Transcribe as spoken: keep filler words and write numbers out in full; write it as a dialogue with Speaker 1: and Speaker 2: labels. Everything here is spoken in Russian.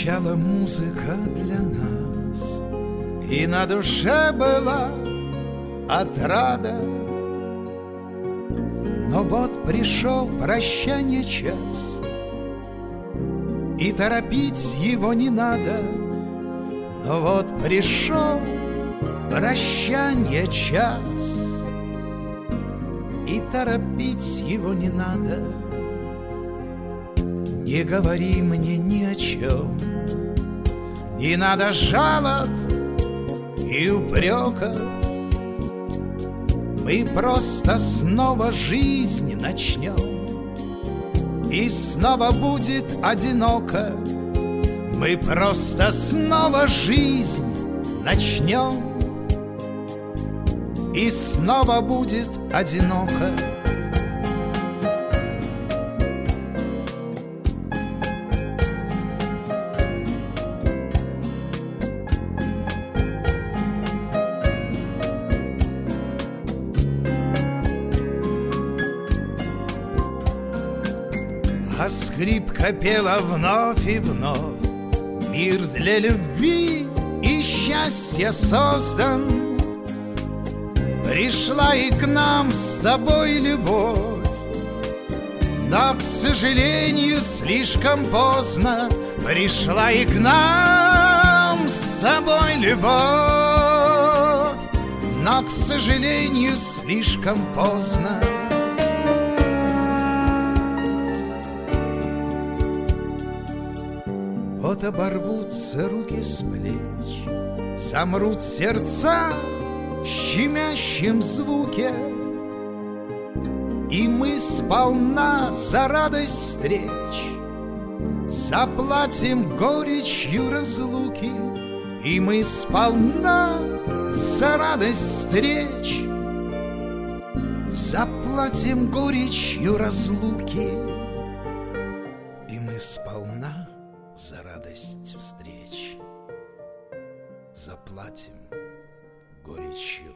Speaker 1: Звучала музыка для нас, и на душе была отрада. Но вот пришел прощание час, и торопить его не надо. Но вот пришел прощание час, и торопить его не надо. Не говори мне ни о чем, не надо жалоб и упреков. Мы просто снова жизнь начнем, и снова будет одиноко. Мы просто снова жизнь начнем, и снова будет одиноко. А скрипка пела вновь и вновь: мир для любви и счастья создан. Пришла и к нам с тобой любовь, но, к сожалению, слишком поздно. Пришла и к нам с тобой любовь, но, к сожалению, слишком поздно. Вот оборвутся руки с плеч, замрут сердца в щемящем звуке, и мы сполна за радость встреч заплатим горечью разлуки. И мы сполна за радость встреч заплатим горечью разлуки. И мы сполна за радость встреч заплатим горечью